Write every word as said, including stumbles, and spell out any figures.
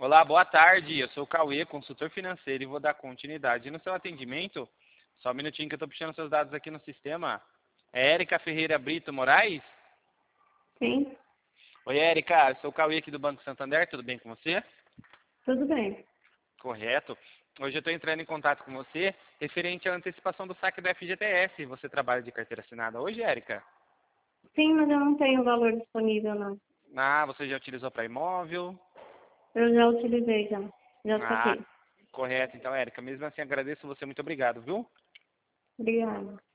Olá, boa tarde. Eu sou o Cauê, consultor financeiro, e vou dar continuidade no seu atendimento. Só um minutinho que eu estou puxando seus dados aqui no sistema. É Érica Ferreira Brito Moraes? Sim, Oi, Érica. Eu sou o Cauê aqui do Banco Santander. Tudo bem com você? tudo bem. Correto. Hoje eu estou entrando em contato com você referente à antecipação do saque do F G T S. Você trabalha de carteira assinada hoje, Érica? Sim, mas eu não tenho valor disponível, não. Ah, você já utilizou para imóvel? Eu já utilizei, já. Já Ah, saquei. correto. Então, Érica, mesmo assim agradeço você. Muito obrigado, viu? Obrigada.